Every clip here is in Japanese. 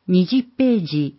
20ページ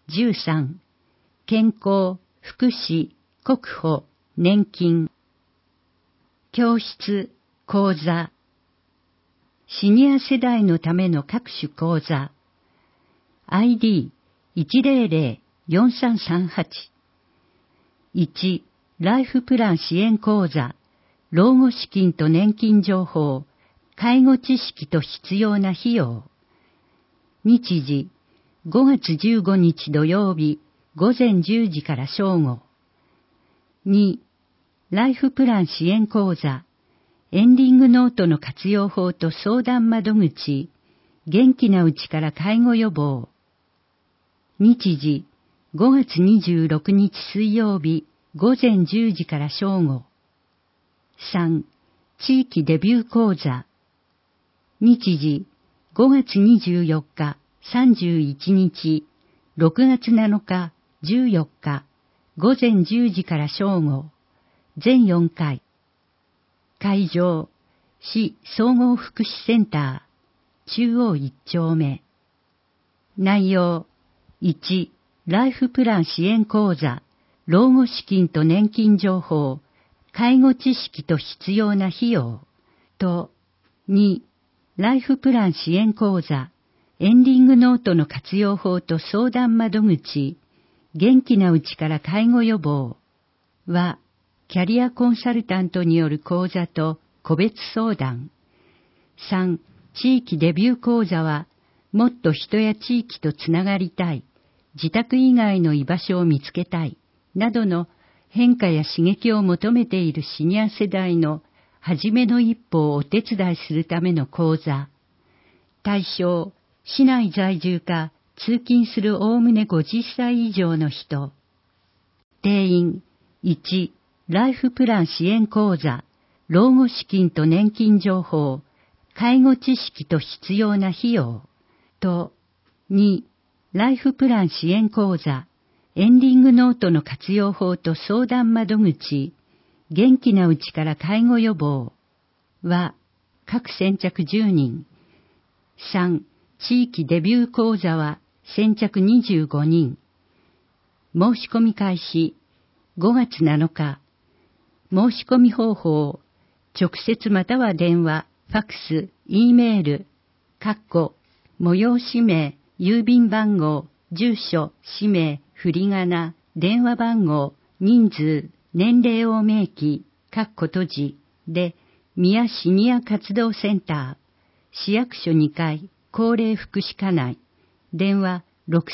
13、健康、福祉、国保、年金。教室、講座。シニア世代のための各種講座。ID1004338。1、ライフプラン支援講座。老後資金と年金情報、介護知識と必要な費用。日時、5月15日土曜日、午前10時から正午。2、ライフプラン支援講座。エンディングノートの活用法と相談窓口。元気なうちから介護予防。日時、5月26日水曜日、午前10時から正午。3、地域デビュー講座。日時、5月24日、31日、6月7日、14日、午前10時から正午。全4回。会場、市総合福祉センター、中央1丁目。内容、1、ライフプラン支援講座、老後資金と年金情報、介護知識と必要な費用。と、2、ライフプラン支援講座、エンディングノートの活用法と相談窓口、元気なうちから介護予防は、キャリアコンサルタントによる講座と個別相談。3、地域デビュー講座は、もっと人や地域とつながりたい、自宅以外の居場所を見つけたい、などの変化や刺激を求めているシニア世代の初めの一歩をお手伝いするための講座。対象、市内在住か通勤するおおむね50歳以上の人。定員、1、ライフプラン支援講座、老後資金と年金情報、介護知識と必要な費用。と、2、ライフプラン支援講座、エンディングノートの活用法と相談窓口、元気なうちから介護予防は、各先着10人。3、地域デビュー講座は先着25人。申し込み開始、5月7日。申し込み方法、直接または電話、ファックス、Eメール、催し名、郵便番号、住所、氏名、振り仮名、電話番号、人数、年齢を明記、閉じで、宮シニア活動センター、市役所2階、高齢福祉課内、電話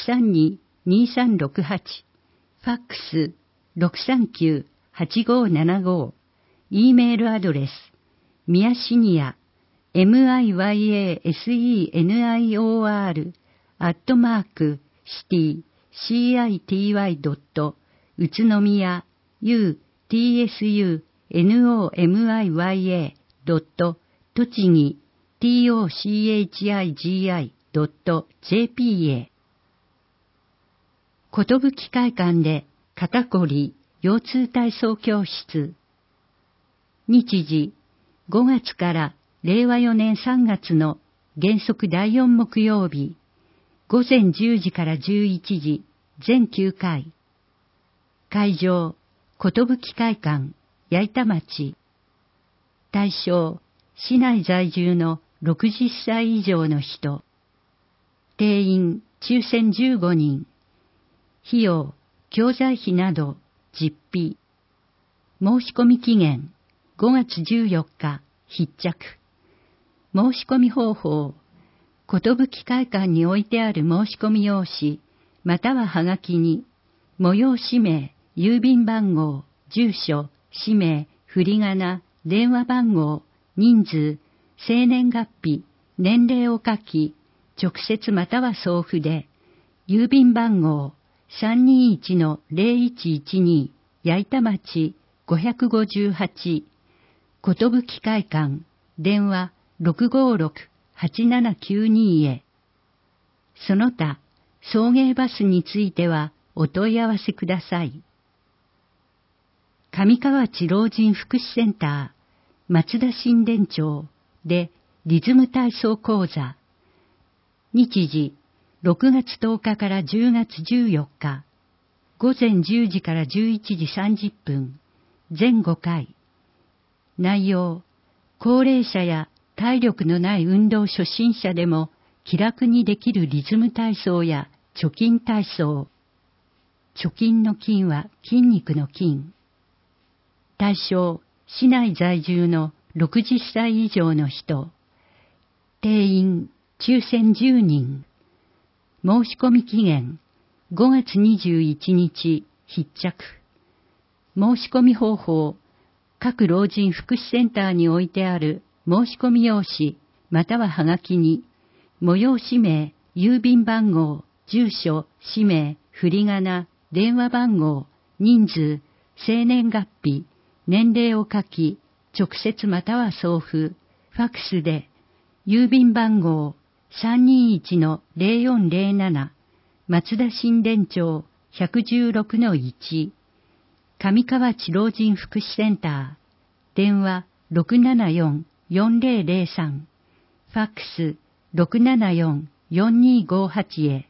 632-2368、ファックス639-8575、Eメールアドレス、宮シニア、@city.city.city. 宇都宮 utsunomiya. 栃木 tochigi.jp へ。寿会館で肩こり、腰痛体操教室。日時、5月から令和4年3月の原則第4木曜日、午前10時から11時、全9回。会場、寿会館、矢板町。対象、市内在住の60歳以上の人。定員、抽選15人。費用、教材費など、実費。申し込み期限、5月14日、必着。申し込み方法、寿会館に置いてある申し込み用紙、またははがきに、催し名、郵便番号、住所、氏名、振り仮名、電話番号、人数、生年月日、年齢を書き、直接または送付で、郵便番号 321-0112 矢板町558、寿会館、電話656-8792へ。その他、送迎バスについてはお問い合わせください。上河内老人福祉センター、松田新田町でリズム体操講座。日時、 6月10日から10月14日、午前10時から11時30分、全5回。内容、高齢者や体力のない運動初心者でも気楽にできるリズム体操や貯金体操。貯金の金は筋肉の筋。対象、市内在住の60歳以上の人。定員、抽選10人。申し込み期限、5月21日、必着。申し込み方法、各老人福祉センターに置いてある申し込み用紙、またははがきに、催し名、郵便番号、住所、氏名、振り仮名、電話番号、人数、生年月日、年齢を書き、直接または送付、ファックスで、郵便番号 321-0407 松田新田町 116-1 上河内老人福祉センター電話 674-4003 ファックス 674-4258 へ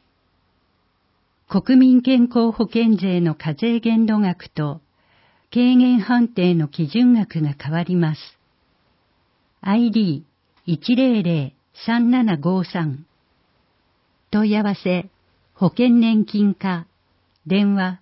国民健康保険税の課税限度額と軽減判定の基準額が変わります。ID100-3753 問い合わせ保険年金課電話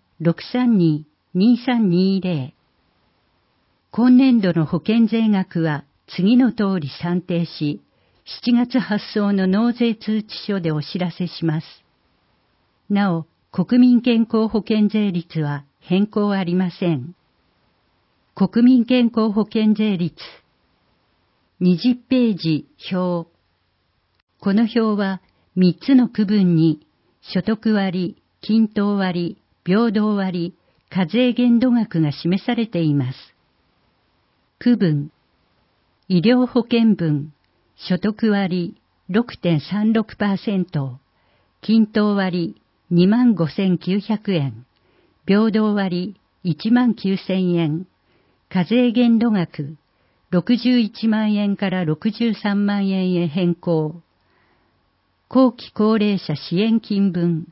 632-2320 今年度の保険税額は次の通り算定し7月発送の納税通知書でお知らせします。なお、国民健康保険税率は変更ありません。国民健康保険税率20ページ表。この表は3つの区分に所得割、均等割、平等割、課税限度額が示されています。区分、医療保険分、所得割 6.36%、均等割 25,900 円、平等割 19,000 円、課税限度額61万円から63万円へ変更。後期高齢者支援金分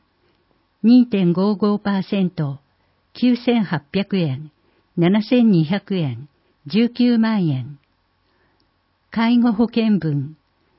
2.55%、9,800 円、7,200円、19万円。介護保険分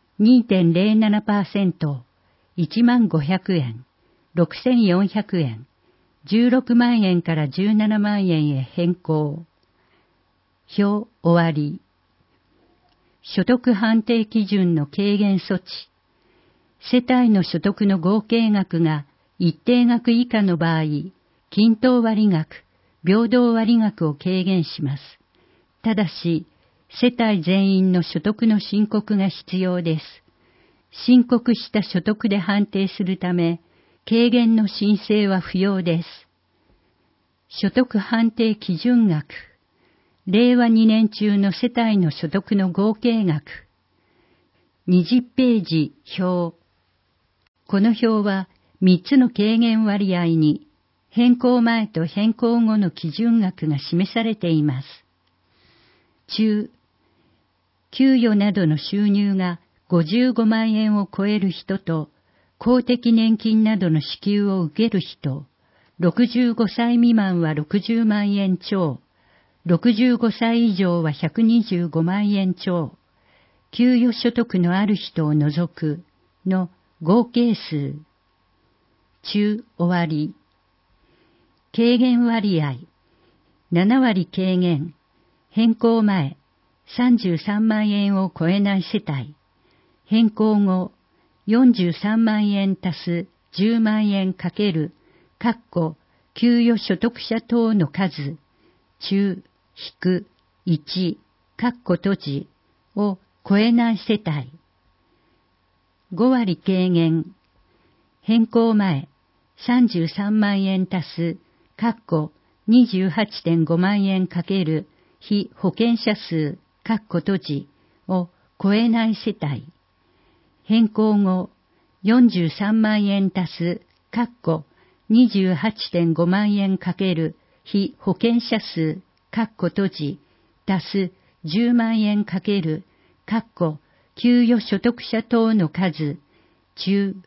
2.07%、15,500円、6,400円、16万円から17万円へ変更。表終わり。所得判定基準の軽減措置。世帯の所得の合計額が一定額以下の場合、均等割額、平等割額を軽減します。ただし、世帯全員の所得の申告が必要です。申告した所得で判定するため、軽減の申請は不要です。所得判定基準額。令和2年中の世帯の所得の合計額。20ページ表。この表は3つの軽減割合に変更前と変更後の基準額が示されています。中、給与などの収入が55万円を超える人と公的年金などの支給を受ける人、65歳未満は60万円超、65歳以上は125万円超、給与所得のある人を除くの合計数。中終わり。軽減割合。7割軽減。変更前。33万円を超えない世帯。変更後。43万円足す10万円かける、給与所得者等の数。中、1、閉じを超えない世帯。5割軽減。変更前、33万円足す、28.5 万円かける、被保険者数、閉じを超えない世帯。変更後、43万円足す、28.5 万円かける、被保険者数、閉じ、足す10万円かける、給与所得者等の数、中、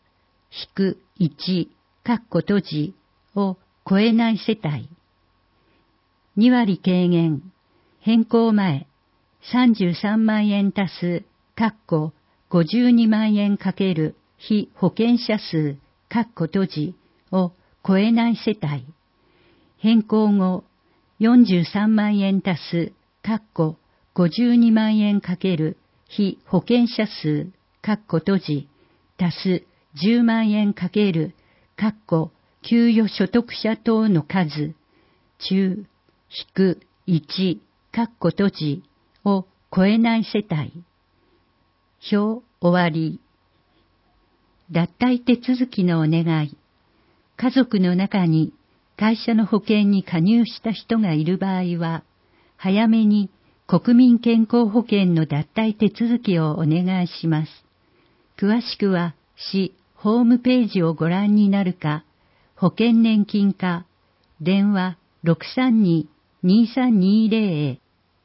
-1閉じを超えない世帯。2割軽減、変更前、33万円足す、52万円かける被保険者数、閉じを超えない世帯。変更後、43万円足す、52万円かける被保険者数、閉じ、足す10万円かける、給与所得者等の数、中、-1、閉じを超えない世帯。表終わり。脱退手続きのお願い。家族の中に会社の保険に加入した人がいる場合は、早めに国民健康保険の脱退手続きをお願いします。詳しくは市ホームページをご覧になるか、保険年金課、電話 632-2320 へ。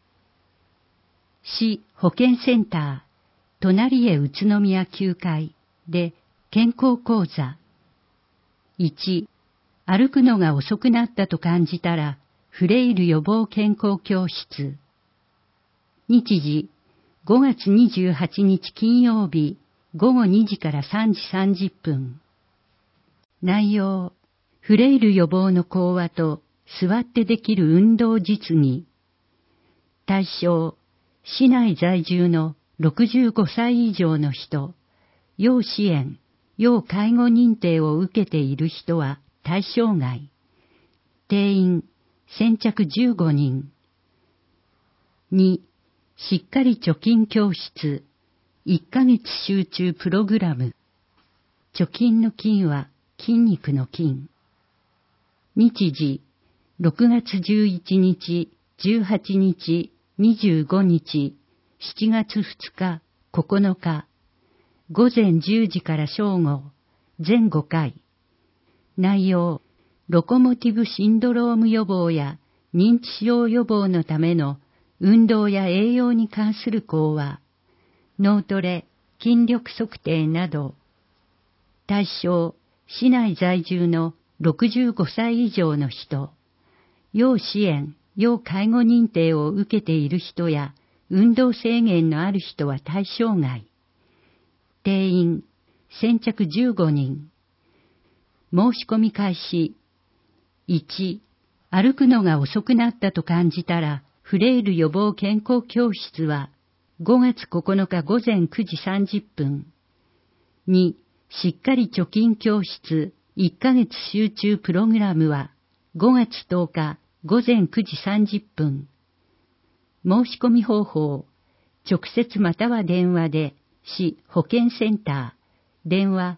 市保健センター、隣へ宇都宮9階で健康講座。1、歩くのが遅くなったと感じたら、フレイル予防健康教室。日時、5月28日金曜日、午後2時から3時30分。内容、フレイル予防の講話と座ってできる運動実技。対象、市内在住の65歳以上の人、要支援、要介護認定を受けている人は対象外。定員、先着15人。2、しっかり貯金教室、1ヶ月集中プログラム。貯金の金は筋肉の筋。日時、6月11日、18日、25日、7月2日、9日、午前10時から正午、全5回。内容、ロコモティブシンドローム予防や認知症予防のための運動や栄養に関する講話、脳トレ、筋力測定など。対象、市内在住の65歳以上の人、要支援、要介護認定を受けている人や運動制限のある人は対象外。定員、先着15人。申し込み開始。1、歩くのが遅くなったと感じたら、フレイル予防健康教室は5月9日午前9時30分。2、しっかり貯金教室1ヶ月集中プログラムは5月10日午前9時30分。申し込み方法、直接または電話で、市保健センター、電話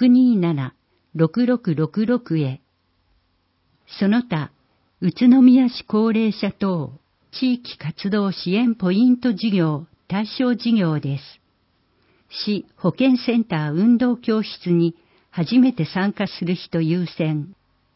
627-6666 へ。その他、宇都宮市高齢者等、地域活動支援ポイント事業対象事業です。市保健センター運動教室に初めて参加する人優先。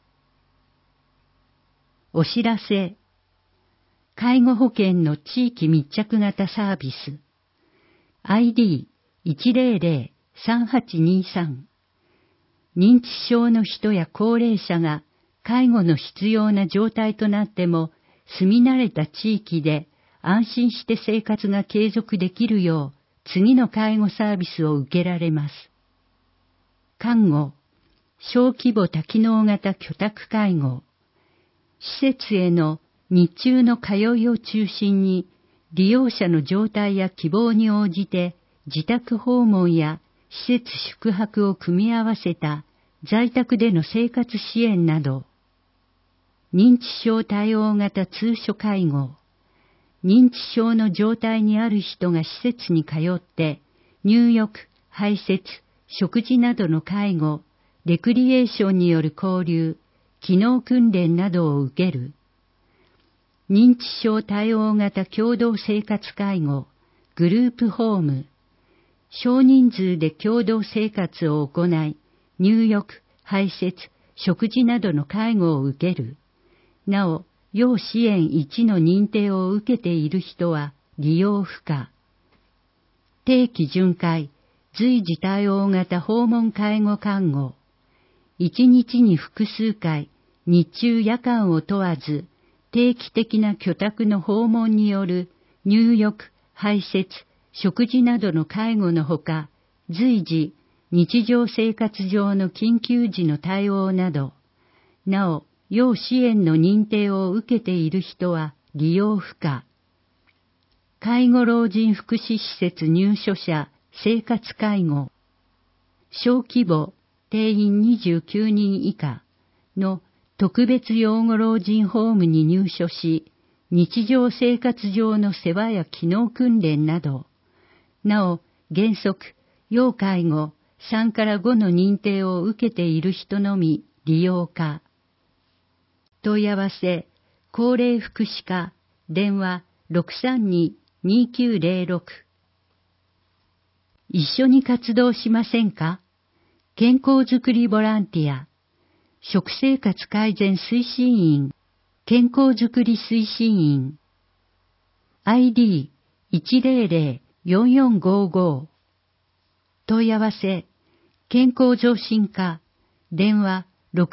お知らせ。介護保険の地域密着型サービス。ID1003823。認知症の人や高齢者が介護の必要な状態となっても住み慣れた地域で安心して生活が継続できるよう次の介護サービスを受けられます。看護、小規模多機能型居宅介護、施設への日中の通いを中心に利用者の状態や希望に応じて自宅訪問や施設宿泊を組み合わせた在宅での生活支援など、認知症対応型通所介護、認知症の状態にある人が施設に通って入浴、排泄、食事などの介護、レクリエーションによる交流、機能訓練などを受ける。認知症対応型共同生活介護、グループホーム、少人数で共同生活を行い、入浴、排泄、食事などの介護を受ける。なお、要支援1の認定を受けている人は利用不可。定期巡回、 随時対応型訪問介護看護、1日に複数回、日中夜間を問わず、定期的な居宅の訪問による入浴、排泄、食事などの介護のほか、随時、日常生活上の緊急時の対応など、なお、要支援の認定を受けている人は利用不可。介護老人福祉施設入所者生活介護、小規模、定員29人以下の特別養護老人ホームに入所し、日常生活上の世話や機能訓練など、なお原則、要介護3から5の認定を受けている人のみ利用可。問い合わせ、高齢福祉課、電話632-2906。一緒に活動しませんか？健康づくりボランティア、食生活改善推進員、健康づくり推進員、ID100-4455。問い合わせ、健康増進課、電話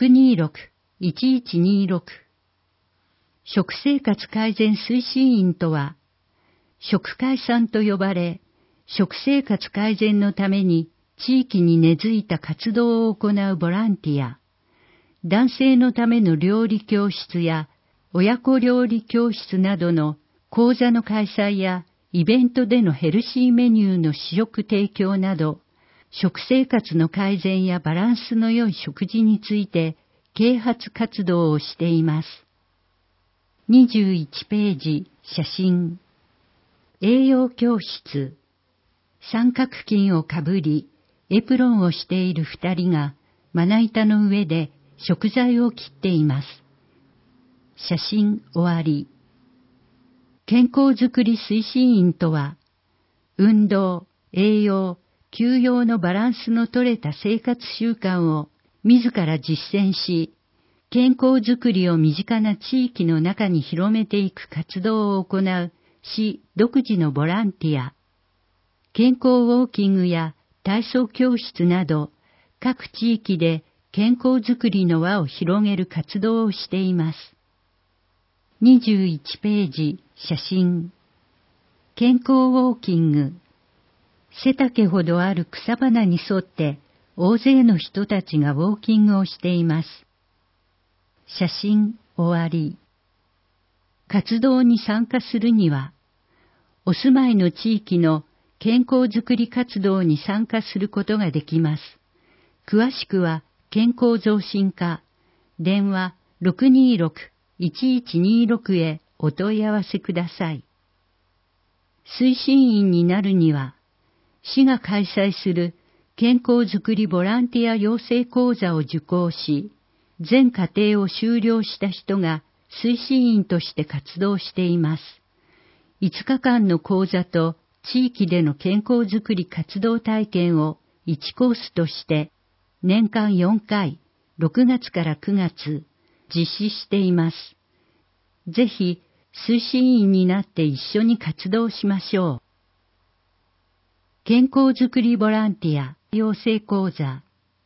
626-1126。食生活改善推進員とは、食改さんと呼ばれ、食生活改善のために地域に根付いた活動を行うボランティア、男性のための料理教室や親子料理教室などの講座の開催やイベントでのヘルシーメニューの試食提供など、食生活の改善やバランスの良い食事について啓発活動をしています。21ページ、写真。栄養教室。三角巾をかぶり、エプロンをしている2人が、まな板の上で食材を切っています。写真終わり。健康づくり推進員とは、運動、栄養、休養のバランスの取れた生活習慣を自ら実践し、健康づくりを身近な地域の中に広めていく活動を行う市独自のボランティア、健康ウォーキングや体操教室など各地域で健康づくりの輪を広げる活動をしています。21ページ、写真。健康ウォーキング。背丈ほどある草花に沿って大勢の人たちがウォーキングをしています。写真終わり。活動に参加するには、お住まいの地域の健康づくり活動に参加することができます。詳しくは健康増進課、電話626-1126へお問い合わせください。推進員になるには、市が開催する健康づくりボランティア養成講座を受講し、全課程を修了した人が推進員として活動しています。5日間の講座と地域での健康づくり活動体験を1コースとして年間4回、6月から9月、実施しています。ぜひ推進員になって一緒に活動しましょう。健康づくりボランティア養成講座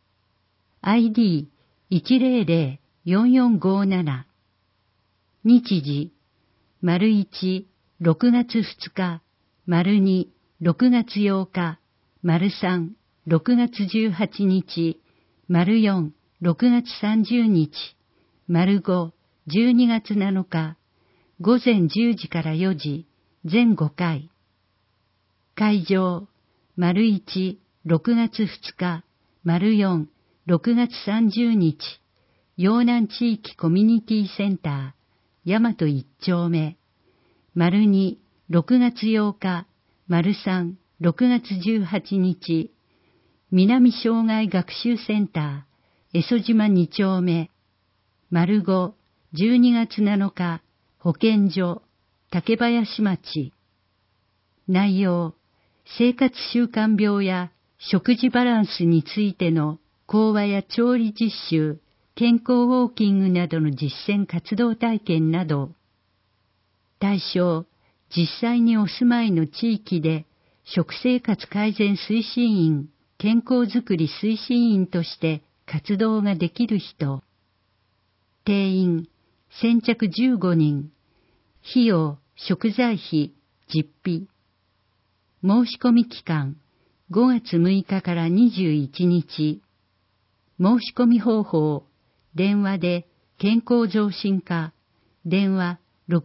ID100-4457 日時 ①6 月2日 ② 6月8日 ③ 6月18日 ④ 6月30日 ⑤ 12月7日午前10時から4時全5回会場①6月2日 ④ 6月30日陽南地域コミュニティセンター大和1丁目② 6月8日 ③ 6月18日南障害学習センター江曽島2丁目⑤ 12月7日保健所竹林町内容生活習慣病や食事バランスについての講話や調理実習、健康ウォーキングなどの実践活動体験など。対象、実際にお住まいの地域で食生活改善推進員、 健康づくり推進員として活動ができる人。定員、先着15人。費用、食材費、実費。申し込み期間、5月6日から21日。申し込み方法、電話で健康増進課、電話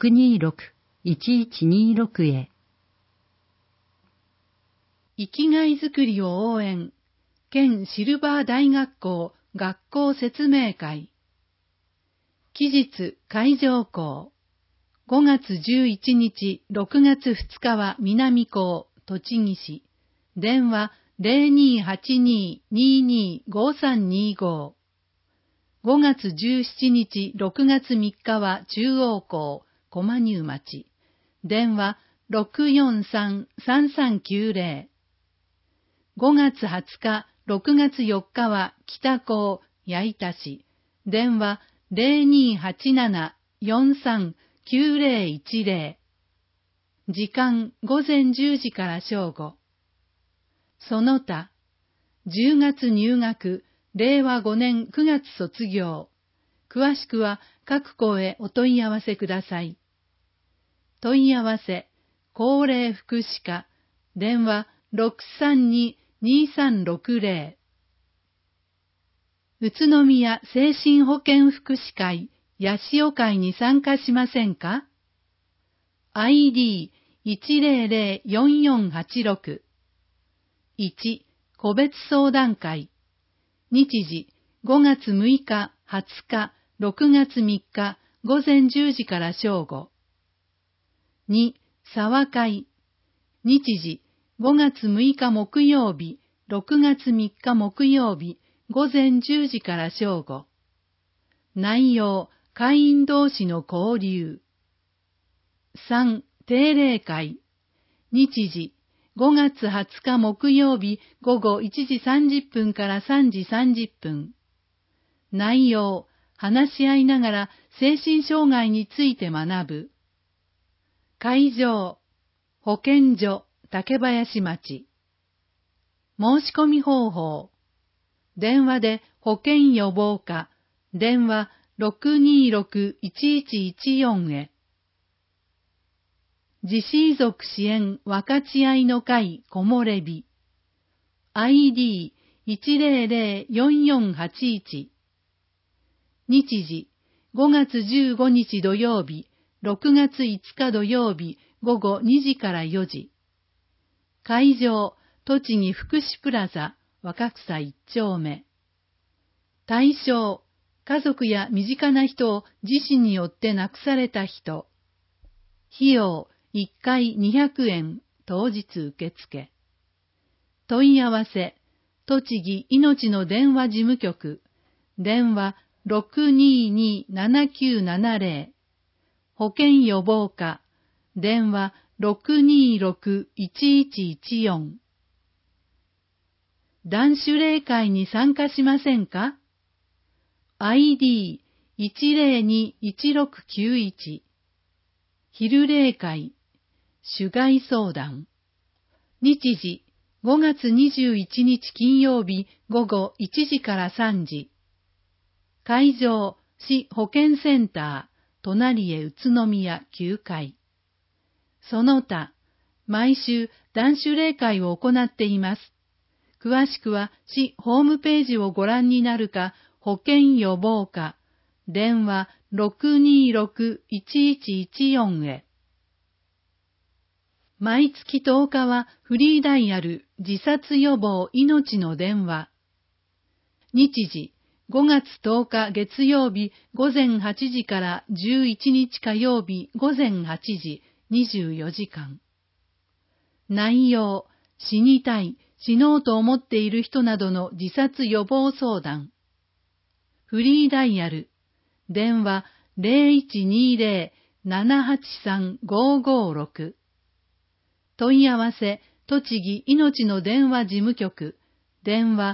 626-1126 へ。 生きがいづくりを応援、県シルバー大学校学校説明会。期日海上校。5月11日、6月2日は南高、栃木市。電話 0282-225325。5月17日、6月3日は中央高、駒入町。電話 643-3390。5月20日、6月4日は北高、矢板市。電話 0287-439010。時間午前10時から正午。その他、10月入学、令和5年9月卒業。詳しくは各校へお問い合わせください。問い合わせ、高齢福祉課、電話 632-2360。宇都宮精神保健福祉会、八潮会に参加しませんか？ ID1004486。1、個別相談会。日時、5月6日、20日、6月3日、午前10時から正午。2、沢会。日時、5月6日木曜日、6月3日木曜日、午前10時から正午。内容、会員同士の交流。3、定例会。日時、5月20日木曜日午後1時30分から3時30分。内容、話し合いながら精神障害について学ぶ。会場、保健所、竹林町。申し込み方法。電話で保健予防課、電話 626-1114 へ。自死遺族支援分かち合いの会こもれび。ID1004481。日時、5月15日土曜日、6月5日土曜日午後2時から4時。会場、栃木福祉プラザ、若草1丁目。対象、家族や身近な人を自死によって亡くされた人。費用、1回200円、当日受付。問い合わせ、栃木いのちの電話事務局、電話 622-7970。保健予防課、電話 626-1114。男子例会に参加しませんか？ ID102-1691。昼例会、主外相談。日時、5月21日金曜日午後1時から3時。会場、市保健センター、隣へ宇都宮9階。その他、毎週男子例会を行っています。詳しくは市ホームページをご覧になるか、保健予防課、電話 626-1114 へ。毎月10日はフリーダイヤル自殺予防命の電話。日時、5月10日月曜日午前8時から11日火曜日午前8時24時間。内容、死にたい、死のうと思っている人などの自殺予防相談。フリーダイヤル、電話 0120-783-556。問い合わせ、栃木いのちの電話事務局、電話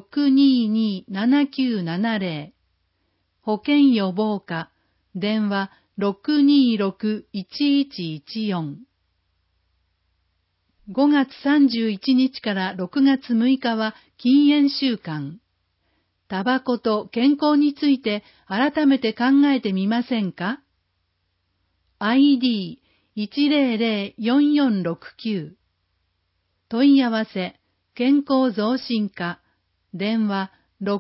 622-7970。保健予防課、電話 626-1114。 5月31日から6月6日は禁煙週間。タバコと健康について改めて考えてみませんか？ ID1004469 問い合わせ健康増進課電話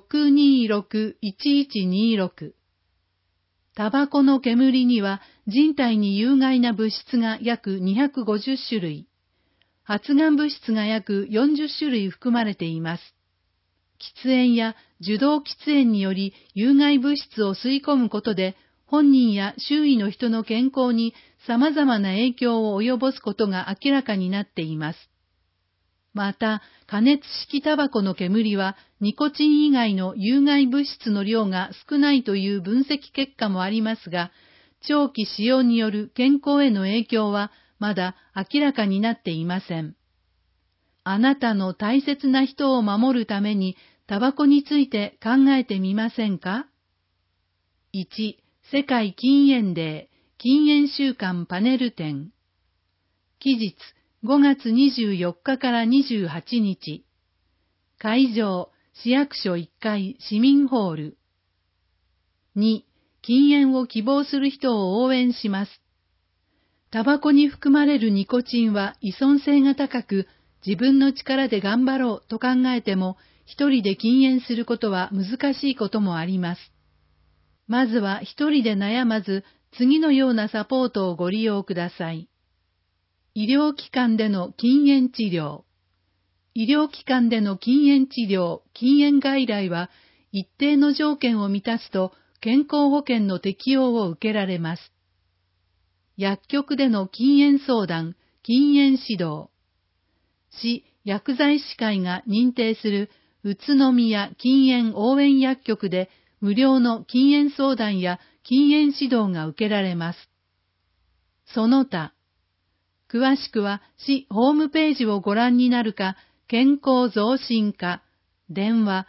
626-1126。タバコの煙には人体に有害な物質が約250種類、発がん物質が約40種類含まれています。喫煙や受動喫煙により有害物質を吸い込むことで、本人や周囲の人の健康に様々な影響を及ぼすことが明らかになっています。また、加熱式タバコの煙はニコチン以外の有害物質の量が少ないという分析結果もありますが、長期使用による健康への影響はまだ明らかになっていません。あなたの大切な人を守るためにタバコについて考えてみませんか？ 1. 世界禁煙デー、禁煙週間パネル展。期日5月24日から28日。会場、市役所1階市民ホール。2. 禁煙を希望する人を応援します。タバコに含まれるニコチンは依存性が高く、自分の力で頑張ろうと考えても、一人で禁煙することは難しいこともあります。まずは一人で悩まず、次のようなサポートをご利用ください。医療機関での禁煙治療。医療機関での禁煙治療、禁煙外来は、一定の条件を満たすと、健康保険の適用を受けられます。薬局での禁煙相談、禁煙指導。市薬剤師会が認定する宇都宮禁煙応援薬局で無料の禁煙相談や禁煙指導が受けられます。その他、詳しくは市ホームページをご覧になるか、健康増進課、電話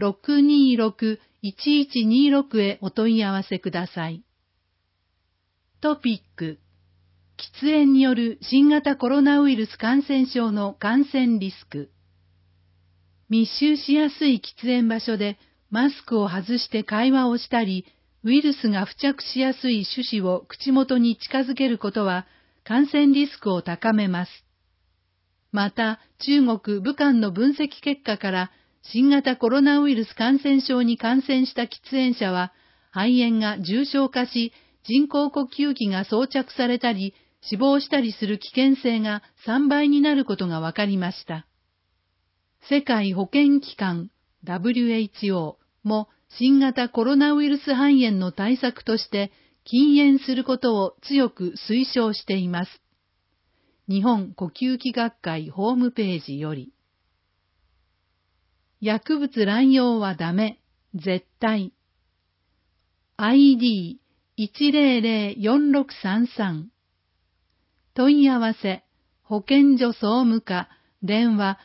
626-1126へお問い合わせください。トピック。喫煙による新型コロナウイルス感染症の感染リスク。密集しやすい喫煙場所でマスクを外して会話をしたり、ウイルスが付着しやすい手指を口元に近づけることは感染リスクを高めます。また、中国・武漢の分析結果から新型コロナウイルス感染症に感染した喫煙者は肺炎が重症化し、人工呼吸器が装着されたり、死亡したりする危険性が3倍になることが分かりました。世界保健機関 WHO も新型コロナウイルス肺炎の対策として禁煙することを強く推奨しています。日本呼吸器学会ホームページより。薬物乱用はダメ、絶対。ID1004633問い合わせ、保健所総務課、電話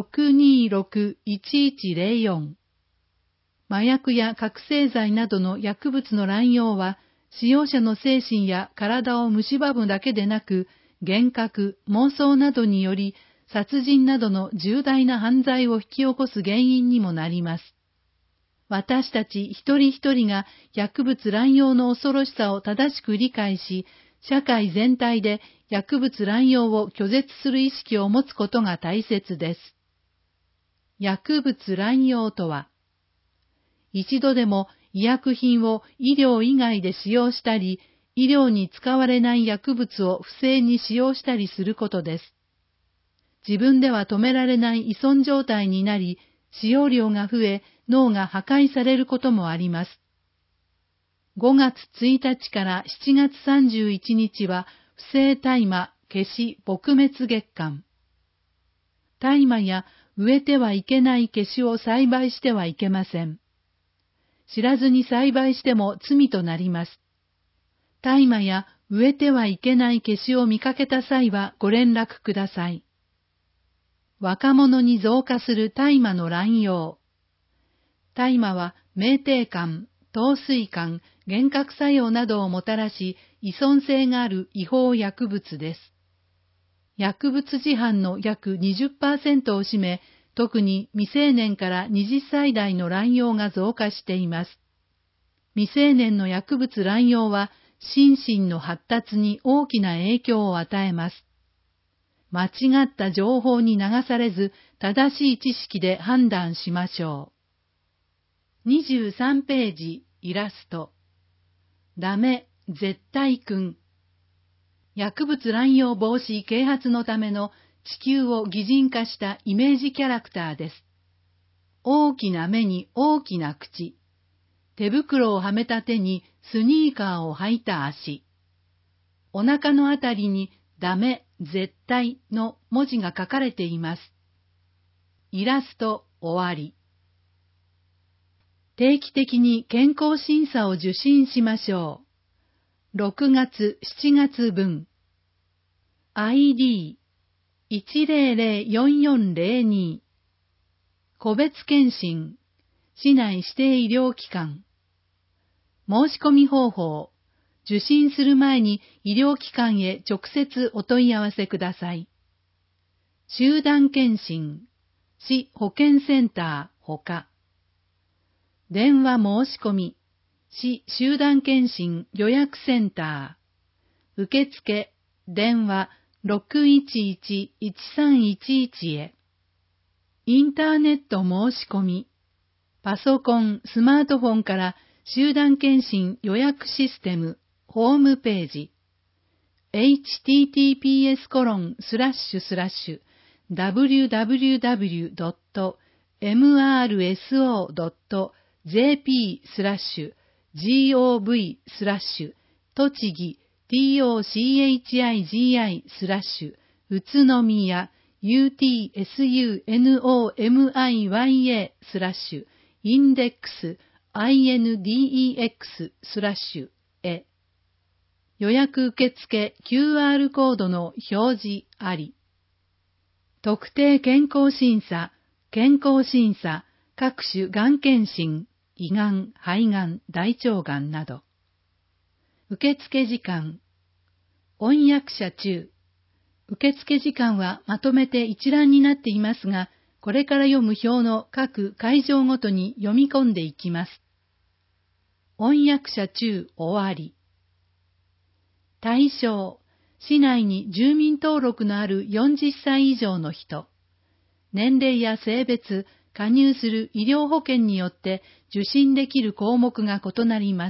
626-1104。麻薬や覚醒剤などの薬物の乱用は、使用者の精神や体を蝕むだけでなく、幻覚、妄想などにより、殺人などの重大な犯罪を引き起こす原因にもなります。私たち一人一人が薬物乱用の恐ろしさを正しく理解し、社会全体で薬物乱用を拒絶する意識を持つことが大切です。薬物乱用とは、一度でも医薬品を医療以外で使用したり、医療に使われない薬物を不正に使用したりすることです。自分では止められない依存状態になり、使用量が増え、脳が破壊されることもあります。5月1日から7月31日は、不正大麻消し撲滅月間。大麻や植えてはいけない消しを栽培してはいけません。知らずに栽培しても罪となります。大麻や植えてはいけない消しを見かけた際はご連絡ください。若者に増加する大麻の乱用。大麻は酩酊感、陶酔感、幻覚作用などをもたらし、依存性がある違法薬物です。 薬物事犯の約 20% を占め、特に未成年から20歳代の乱用が増加しています。未成年の薬物乱用は心身の発達に大きな影響を与えます。間違った情報に流されず、正しい知識で判断しましょう。23ページ、イラスト。ダメ、絶対くん。薬物乱用防止啓発のための地球を擬人化したイメージキャラクターです。大きな目に大きな口。手袋をはめた手にスニーカーを履いた足。お腹のあたりにダメ、絶対の文字が書かれています。イラスト終わり。定期的に健康審査を受診しましょう。6月、7月分。ID1004402 個別検診市内指定医療機関申し込み方法受診する前に医療機関へ直接お問い合わせください。集団検診市保健センターほか電話申し込み市集団検診予約センター受付電話611-1311へ。インターネット申し込み。パソコン、スマートフォンから集団検診予約システム、ホームページ。https://www.mrso.jp/gov/ 栃木tochigi/宇都宮 utsunomiya/index/へ。予約受付 QR コードの表示あり。特定健康審査、各種がん検診、胃がん、肺がん、大腸がんなど。受付時間。翻訳者中。受付時間はまとめて一覧になっていますが、これから読む表の各会場ごとに読み込んでいきます。翻訳者中終わり。対象。市内に住民登録のある40歳以上の人。年齢や性別、加入する医療保険によって受診できる項目が異なります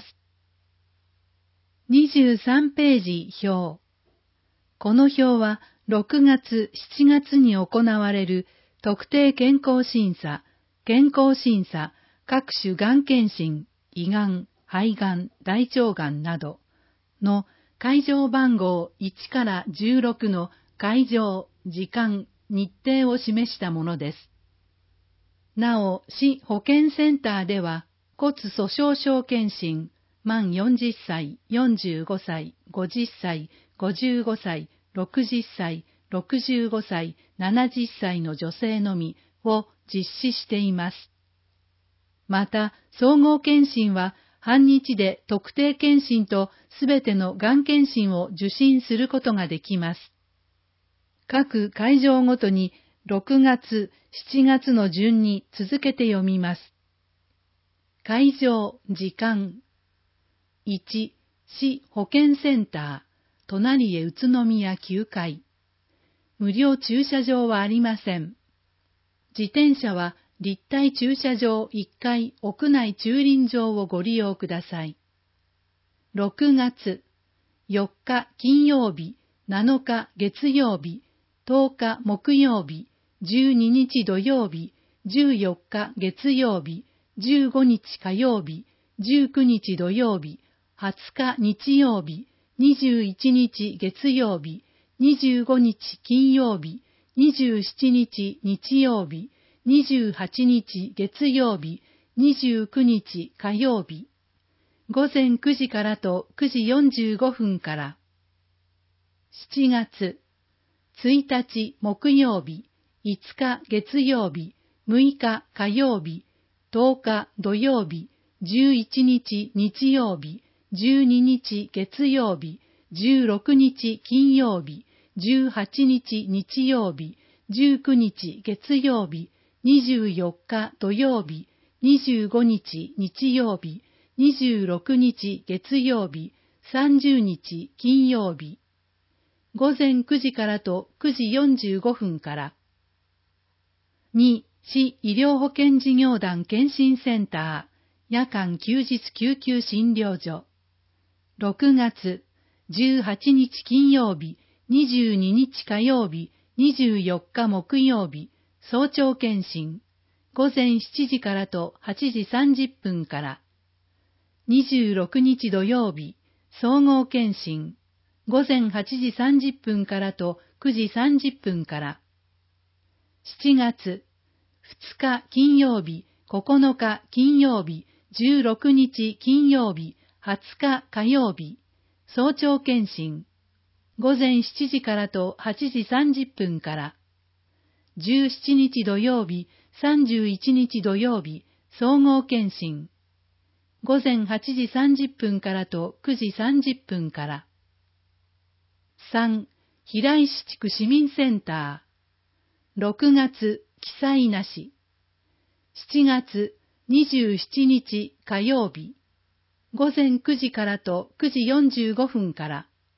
。23ページ表。この表は6月、7月に行われる特定健康審査、各種がん検診、胃がん、肺がん、大腸がんなどの会場番号1から16の会場、時間、日程を示したものです。なお、市保健センターでは骨粗鬆症検診、満40歳、45歳、50歳、55歳、60歳、65歳、70歳の女性のみを実施しています。また、総合検診は半日で特定検診とすべてのがん検診を受診することができます。各会場ごとに6月、7月の順に続けて読みます。会場、時間。1、市保健センター、隣へ宇都宮9階。無料駐車場はありません。自転車は立体駐車場1階屋内駐輪場をご利用ください。6月、4日金曜日、7日月曜日、10日木曜日、12日土曜日、14日月曜日、15日火曜日、19日土曜日、20日日曜日、21日月曜日、25日金曜日、27日日曜日、28日月曜日、29日火曜日、午前9時からと9時45分から。7月、1日木曜日、5日月曜日、6日火曜日、10日土曜日、11日日曜日、12日月曜日、16日金曜日、 18日日曜日、19日月曜日、24日土曜日、25日日曜日、26日月曜日、30日金曜日。午前9時からと9時45分から。2、市医療保険事業団検診センター、夜間休日救急診療所。6月、18日金曜日、22日火曜日、24日木曜日、早朝検診。午前7時からと8時30分から。26日土曜日、総合検診。午前8時30分からと9時30分から。7月、2日金曜日、9日金曜日、16日金曜日、20日火曜日、早朝検診。午前7時からと8時30分から。17日土曜日、31日土曜日、総合検診。午前8時30分からと9時30分から。3、平石地区市民センター。6月、記載なし。7月、27日火曜日。午前9時からと9時45分から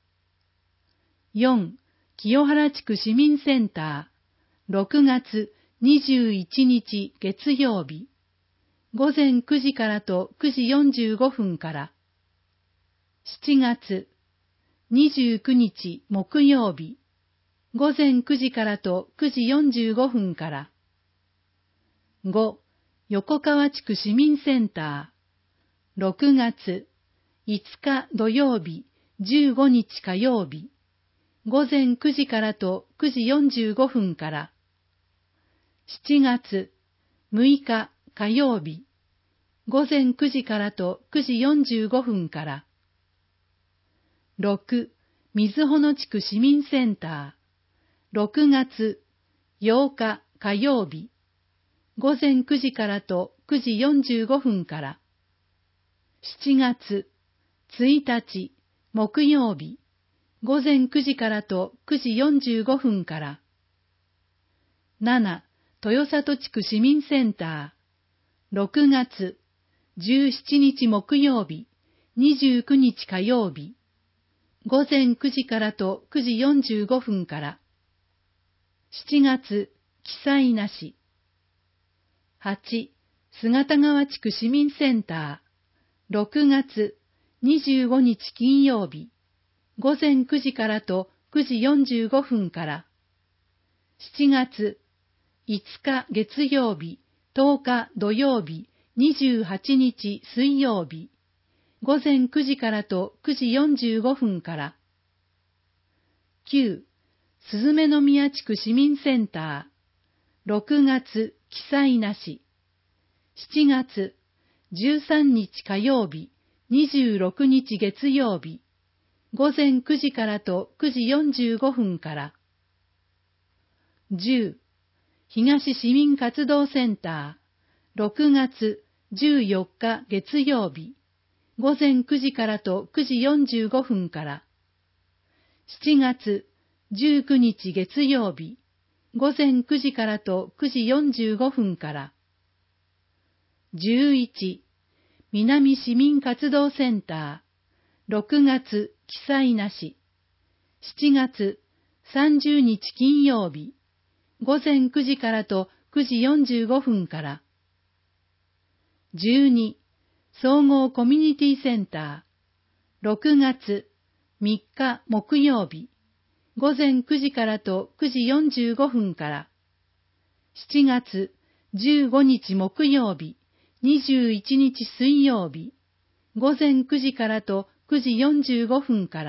。4、清原地区市民センター。6月21日月曜日。午前9時からと9時45分から。7月29日木曜日。午前9時からと9時45分から。5、横川地区市民センター。6月5日土曜日、15日火曜日。午前9時からと9時45分から。7月6日火曜日。午前9時からと9時45分から。6、瑞穂野地区市民センター。6月8日火曜日。午前9時からと9時45分から。7月1日木曜日。午前9時からと9時45分から。7、豊里地区市民センター。6月17日木曜日、29日火曜日。午前9時からと9時45分から。7月、記載なし。8、姿川地区市民センター。6月25日金曜日。午前9時からと9時45分から。7月5日月曜日、10日土曜日、28日水曜日。午前9時からと9時45分から。9、すずめの宮地区市民センター。6月、記載なし。7月、13日火曜日、26日月曜日。午前9時からと9時45分から。10、東市民活動センター。6月14日月曜日。午前9時からと9時45分から。7月19日月曜日。午前9時からと9時45分から。11、南市民活動センター。6月、記載なし。7月30日金曜日。午前9時からと9時45分から。12、総合コミュニティセンター。6月3日木曜日。午前9時からと9時45分から。7月15日木曜日。21日水曜日。午前9時からと9時45分から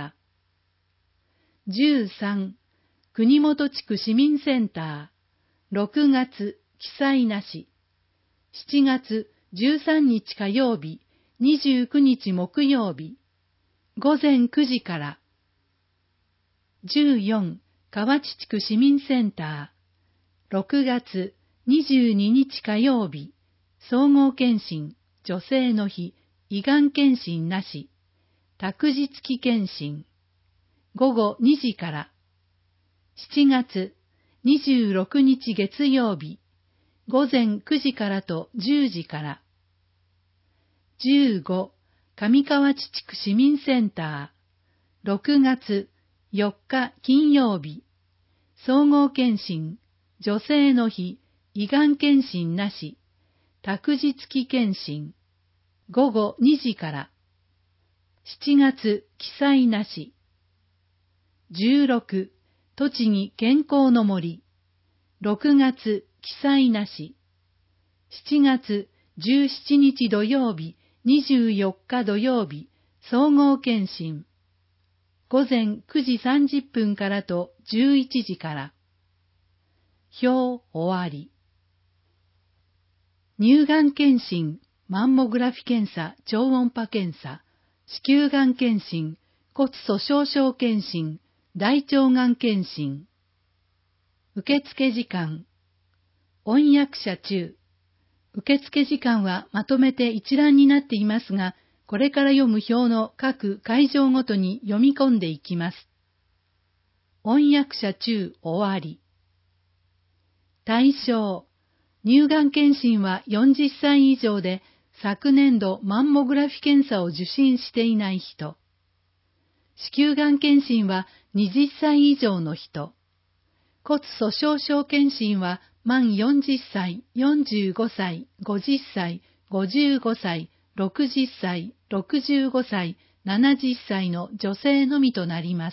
。13、国本地区市民センター。6月、記載なし。7月13日火曜日、29日木曜日。午前9時から。14、河内地区市民センター。6月22日火曜日。総合検診、女性の日、胃がん検診なし。託児付き検診。午後2時から。 7月26日月曜日、午前9時からと10時から。15、上河内地区市民センター、6月4日金曜日、総合検診、女性の日、胃がん検診なし、託児付き検診、午後2時から。7月記載なし。16、栃木健康の森、6月記載なし。7月17日土曜日、24日土曜日、総合検診。午前9時30分からと11時から。表終わり。乳がん検診、マンモグラフィ検査、超音波検査、子宮がん検診、骨粗しょう症検診、大腸がん検診。受付時間。音訳者中。受付時間はまとめて一覧になっていますが、これから読む表の各会場ごとに読み込んでいきます。音訳者中終わり。対象。乳がん検診は40歳以上で昨年度マンモグラフィ検査を受診していない人。子宮がん検診は20歳以上の人。骨粗しょう症検診は満40歳、45歳、50歳、55歳、60歳、65歳、70歳の女性のみとなります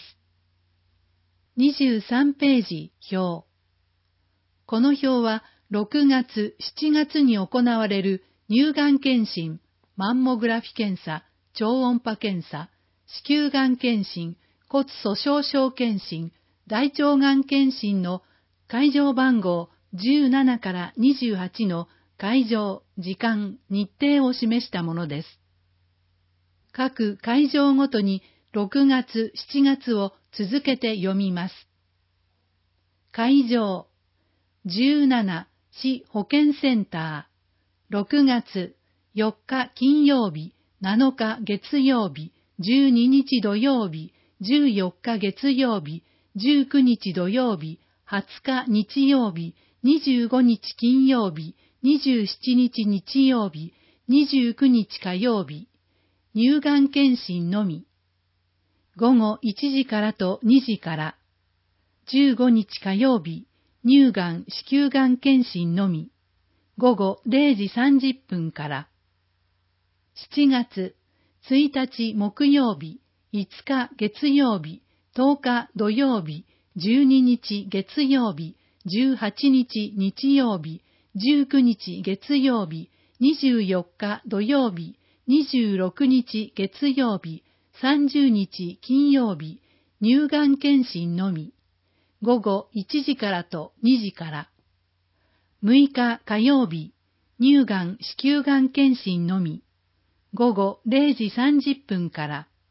。23ページ表。この表は6月、7月に行われる乳がん検診、マンモグラフィ検査、超音波検査、子宮がん検診、骨粗しょう症検診、大腸がん検診の会場番号17から28の会場、時間、日程を示したものです。各会場ごとに6月、7月を続けて読みます。会場、17、市保健センター、6月4日金曜日、7日月曜日、12日土曜日、14日月曜日、19日土曜日、20日日曜日、25日金曜日、27日日曜日、29日火曜日、乳がん検診のみ。午後1時からと2時から。15日火曜日、乳がん子宮がん検診のみ。午後0時30分から。7月1日木曜日、5日月曜日、10日土曜日、12日月曜日、18日日曜日、19日月曜日、24日土曜日、26日月曜日、30日金曜日、乳がん検診のみ。午後1時からと2時から。6日火曜日、乳がん子宮がん検診のみ。午後0時30分から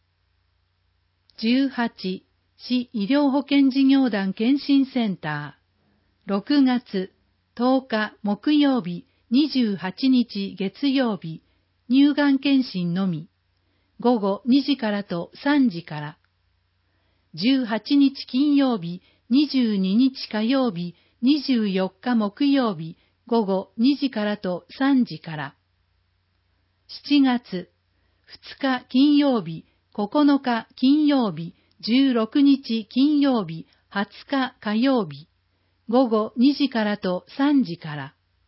。18、市医療保険事業団検診センター。6月10日木曜日、28日月曜日、乳がん検診のみ。午後2時からと3時から。18日金曜日、22日火曜日、24日木曜日、午後2時からと3時から。7月2日金曜日、9日金曜日、16日金曜日、20日火曜日、午後2時からと3時から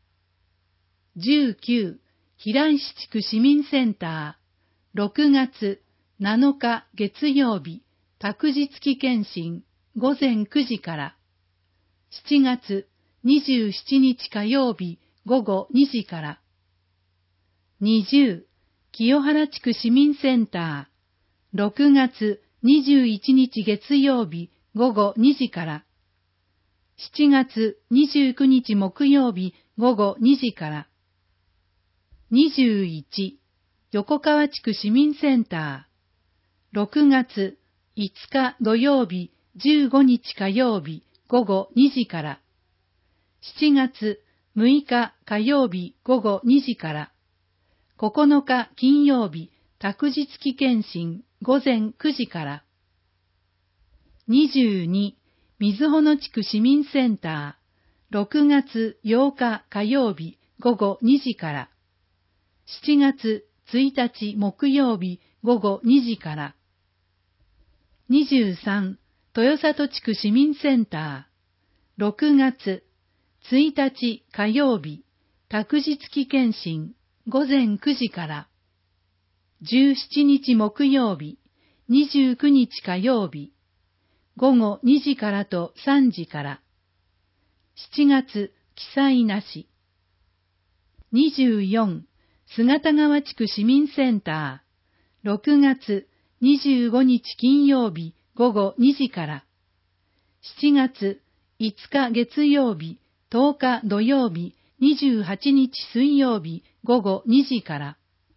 。19、平石地区市民センター、6月7日月曜日、託児付き検診、午前9時から。7月27日火曜日、午後2時から。20、清原地区市民センター、6月21日月曜日、午後2時から。7月29日木曜日、午後2時から。21、横川地区市民センター、6月5日土曜日、15日火曜日、午後2時から。7月6日火曜日、午後2時から。9日金曜日、託児付き検診、午前9時から。22、 瑞穂野地区市民センター、6月8日火曜日午後2時から、7月1日木曜日午後2時から、23、豊里地区市民センター、6月1日火曜日、託児付き検診、午前9時から、17日木曜日、29日火曜日、午後2時からと3時から、7月記載なし。24、姿川地区市民センター、6月25日金曜日午後2時から、7月5日月曜日、10日土曜日、28日水曜日午後2時から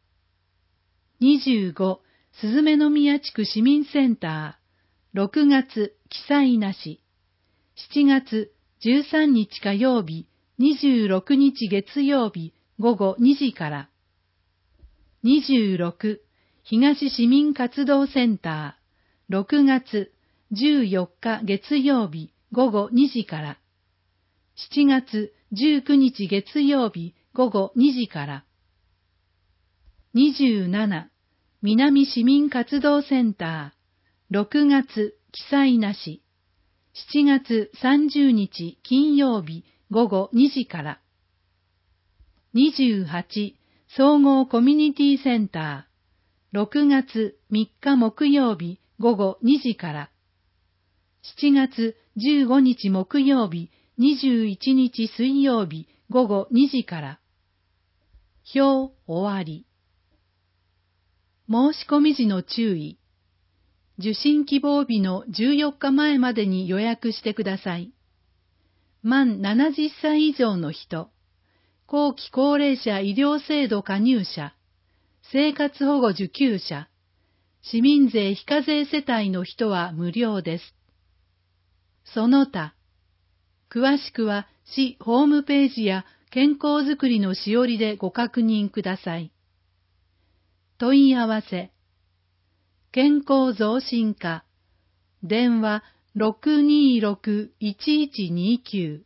、25、すずめの宮地区市民センター、6月記載なし、7月13日火曜日、26日月曜日午後2時から、26、東市民活動センター、6月14日月曜日午後2時から、7月19日月曜日午後2時から、27、南市民活動センター、6月記載なし、7月30日金曜日午後2時から、28、総合コミュニティセンター、6月3日木曜日午後2時から、7月15日木曜日21日水曜日午後2時から。表終わり。申し込み時の注意。受診希望日の14日前までに予約してください。満70歳以上の人、後期高齢者医療制度加入者、生活保護受給者、市民税非課税世帯の人は無料です。その他、詳しくは市ホームページや健康づくりのしおりでご確認ください。問い合わせ、健康増進課、電話 626-1129。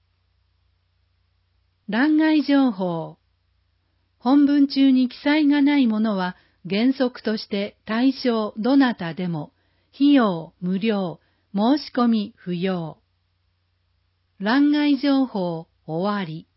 欄外情報。本文中に記載がないものは原則として対象どなたでも費用無料、申し込み不要。欄外情報終わり。